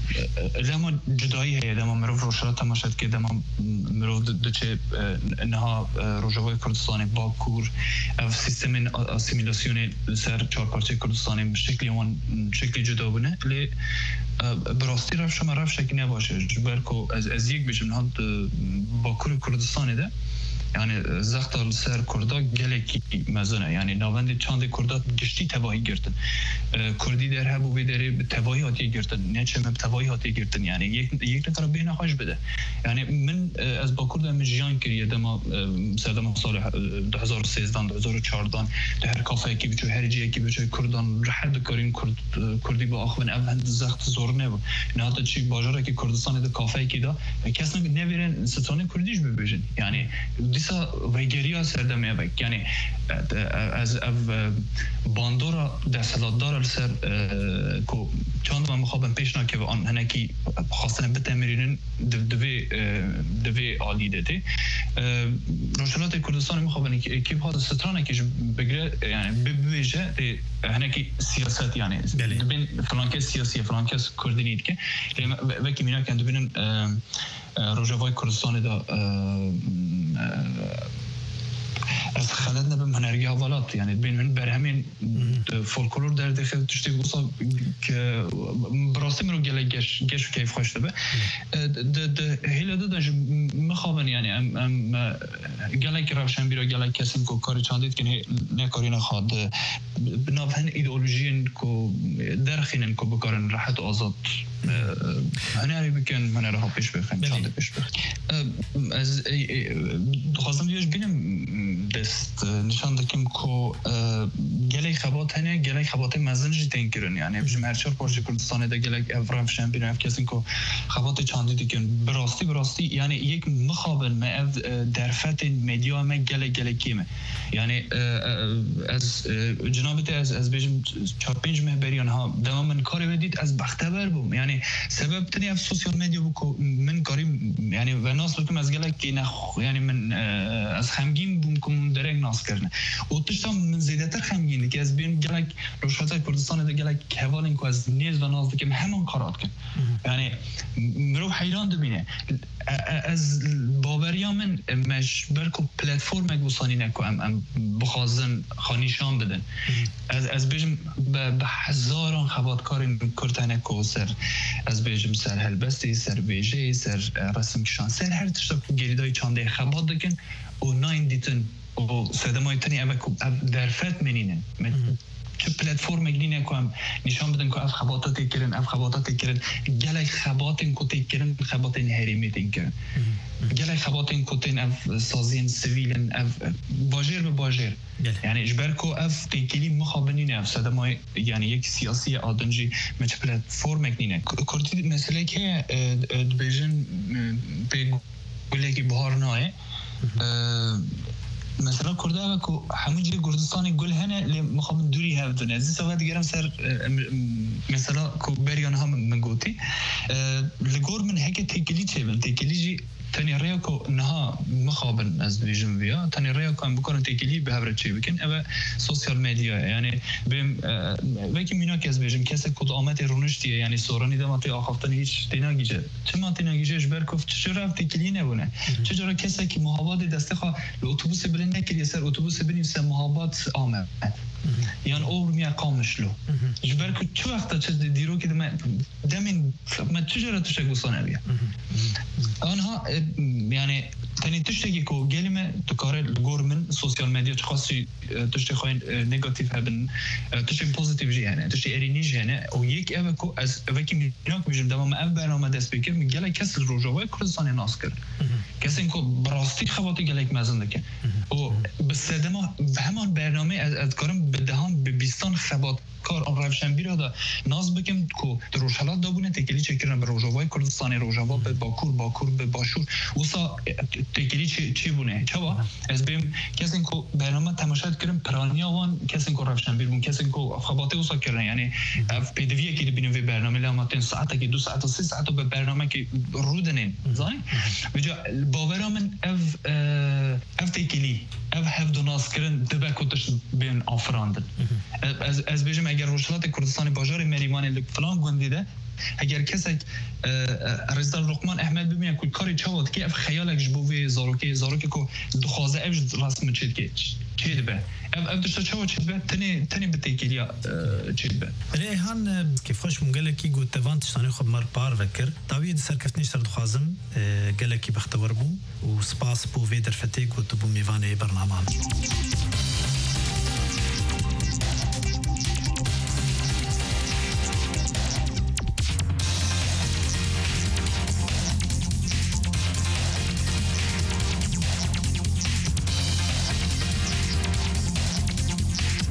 لما جدایی هی لما مروف روشلا تماشات که لما مروف دچه نها روجوای کردستان باکور اف سیستم اسیمیلاسیون سر چهار پارچه کردستان شکلی اون شکلی جدا بونه لی براستی رفت شما رفت شکلی نباشه جبر کو از از یک بشم نها باکور کردستان ده yani zaxtal ser Kurda gelek mezene yani navende çande Kurda gişti tevahi girtin. Kurdi der hebu bederi tevahi hatiye girtin. Ne çem tevahi hatiye girtin yani yek yek nekara beyne hoş bede. Yani min az Bakur'da mecyan kiriye dema mesela salih دو هزار و سیزده دو هزار و چهارده در کافه کی بچو هر جایی کی بچو کردان راحت کارین کرد کردی با آخوان اول زخت زور نبود. نه حتی چی باجره که کردستان ده کافه کی دا کسی نمیرن ستانه کردیش ببیشن. yani دیسا ویگریا سردمه وک یعنی از اف باندورا دستلاتدار سر کو چند ما مخابن پیشنا که آن هنکی خواستن بتمرینن دوی دوی عالی داده روشنات کردستان مخابن کی بخواد سترانه که بگره yani ببیجه هنکی سیاست yani بین فلانکه سیاسی فلانکه کردی نید که وکی مینا که بینن روجوای کردستان دا از خلد نبم هنرگی حوالات yani بین من برهمین فولکلور در داخل تشتی بوسا که براستی منو گله گش گش و کیف خوشته به د هیله دادن مخابن yani ام ام گله که روشن بیرا گله کسی کو کاری چاندید که نه کاری نخواد بناب هن ایدئولوژین کو درخینن کو بکارن راحت آزاد هنری بکن هنری ها پیش بخیم چانده پیش بخیم از خواستم دیوش بینم دست نشان دکیم که گله خبات هنه گله خبات مزن جی تنکرن yani بجم هر چهار پارچه کردستانه ده گله افرام شن بینم اف کسین که خبات چاندی دیکن براستی براستی yani یک مخابن ما اف درفت مدیا ما گله گله کیمه yani از جنابت از از بجم چهار پنج مهبریان ها دامن کاری بدید از بختبر بوم yani سبب تنی اف سوسیال مدیا بو من کاری yani و ناس بکم از گله کی نخ yani من از خمگین بوم کمون درنگ ناس کرنه و تشتم من زیادتر خمگینه که از بین گلک روشات کردستان ده گلک حوالین که از نیز و ناز دکم همان کارات کن yani مرو حیران دبینه از باوریا من مجبر کو پلتفرم گوسانی نکو ام ام بخوازن خانیشان بدن از از بجم به هزاران خباتکار کردن کو سر از بجم سر هلبستی سر ویژه سر رسم کشان سر هر تشتا گریدای چانده خبات دکن و ناین دیتن و سدمای تنی اوه کو درفت منینن چه پلتفرم گلینه که هم نشان بدن که اف خباتات تکرن اف خباتات تکرن گله خباتن که تکرن خباتن هریمی تکرن گله خباتن که تن اف سازین سویلن اف باجر به باجر yani اجبر که اف تکلی مخابنینه اف سدمای yani یک سیاسی آدنجی مچ پلتفرم گلینه کردی مسئله که بیجن به گله که بهار نایه مثلا کرده و که همون جای کردستانی گل هنه لی مخابن دوری هفته از این سواد گرم سر مثلا که بریان هم منگوتی لگور من هک تکلی چه بن تکلی جی تانی ریا که نها مخابن از بیجم ویا تانی ریا که هم بکارن تکلی به هفته چه بکن اوه سوسیال مدیا یعنی بیم وکی مینا که از بیجم کسی کد آمد رونشتیه یعنی سورانی دماتی آخافتن هیچ تیناگیجه چه ما تیناگیجه اشبر کف چجور رفت تکلی نبونه چجور کسی که محابات دسته خواه لاتوبوس بلند نکردی سر اتوبوس بنیم سر محابات آمد یعنی اور میا قامشلو جبر که چه وقتا چه دیرو که دم دمین ما چجور توش گوسانه بیا آنها yani tani tişteki ko gelime tukare gormen sosyal medya çıkası tişte khoin negatif haben tişte pozitif yani tişte eriniş yani o yek eve ko az evki minak bijim devam ev barname dest beker mi gele kes rojava kurdistan nasker kesin ko براستی خواهد گلک مزنده که و به سدما همان برنامه از از کارم به دهان به بیستان خبات کار آن روشن بیره دا ناز بکم که در روشالات دابونه تکلی چکرن به روژاوای کردستان روژاوا به باکور باکور به باشور وسا تکلی چی چی بونه چه با از بیم کسی که برنامه تماشا کردن پرانیا وان کسی که روشن بیر بون کسی که خباته وسا کردن یعنی پی دی وی که بینیم به برنامه لاماتن ساعته که دو ساعت و سه ساعت به برنامه که رودنین زای وجا باورامن اف اف تکلی اف هفت ناس کردن دبکوتش بین آفراندن از از بجم اگر روشلات کردستان باجار مریوان لک فلان گوندی ده اگر کسی رزدال رقمان احمد ببینه که کاری چاود که اف خیالش بوی زاروکی زاروکی کو دخوازه اف رسم چید که چید به اف اف دشت چاود چید به تنی تنی بتیکیلیا چید به ریحان کیف خوش مونگله کی گوت توان تشتانی خب مر بار وکر داوید سرکفتنی سر دخوازم گله کی بختور بوم و سپاس بو ویدر فتیک و تو بو میوانه برنامه